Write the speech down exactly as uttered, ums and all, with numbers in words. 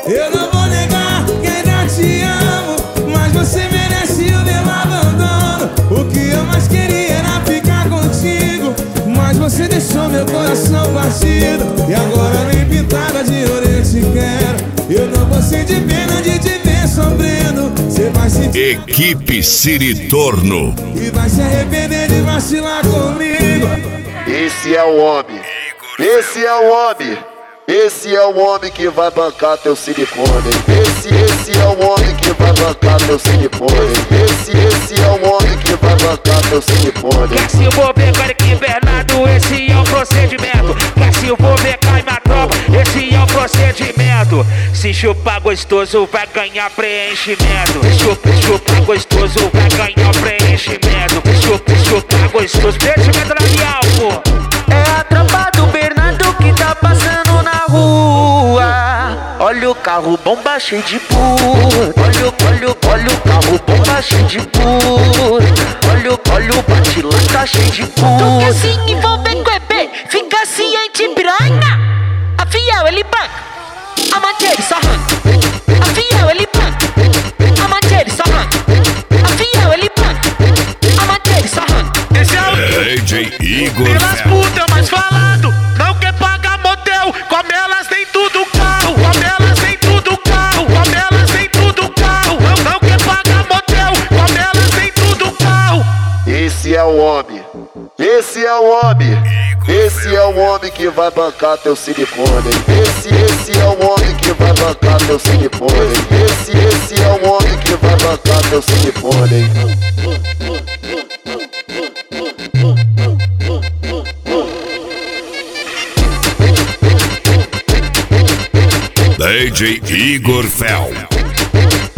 Eu não vou negar que ainda te amo, mas você merece o meu abandono. O que eu mais queria era ficar contigo, mas você deixou meu coração partido. E agora nem pintada de ouro eu te quero. Eu não vou sentir pena de te ver sofrendo. Você vai sentir Equipe Siritorno e vai se arrepender de vacilar comigo. Esse é o homem, esse é o homem, esse é o homem que vai bancar teu silicone. Esse, esse é o homem que vai bancar teu silicone. Esse, esse é o homem que vai bancar teu silicone. Quer se for pegar aqui, Bernardo, esse é o procedimento. Quer se for pegar em uma tropa, esse é o procedimento. Se chupar gostoso, vai ganhar preenchimento. Chupa, chupar gostoso, vai ganhar preenchimento. Chupa, chupar gostoso, preenchimento labial, pô. É a tropa do Bernardo que tá passando na rua. Olha o carro bomba cheio de puta. Olha, o- olha, o- olha o carro bomba cheio de puta. Olha, o- olha o bate-lá tá cheio de puta. Tu quer se envolver com o E B? Fica ciente, piranha. A fiel ele banca, a manter só arranca. A fiel ele banca, a manter só arranca. A fiel ele banca, a manter só arranca. Esse é o D J Igor pelas Fel. putas mais falado. Não quer pagar motel, como elas tem tudo carro. Como elas tem tudo carro, como elas tem tudo carro. Não, não quer pagar motel, como elas tem tudo carro. Esse é o homem, esse é o homem, esse é o homem que vai bancar teu silicone. Esse, esse é o homem que vai bancar teu silicone. Esse, esse é o homem que vai bancar teu silicone. D J Igor Fel.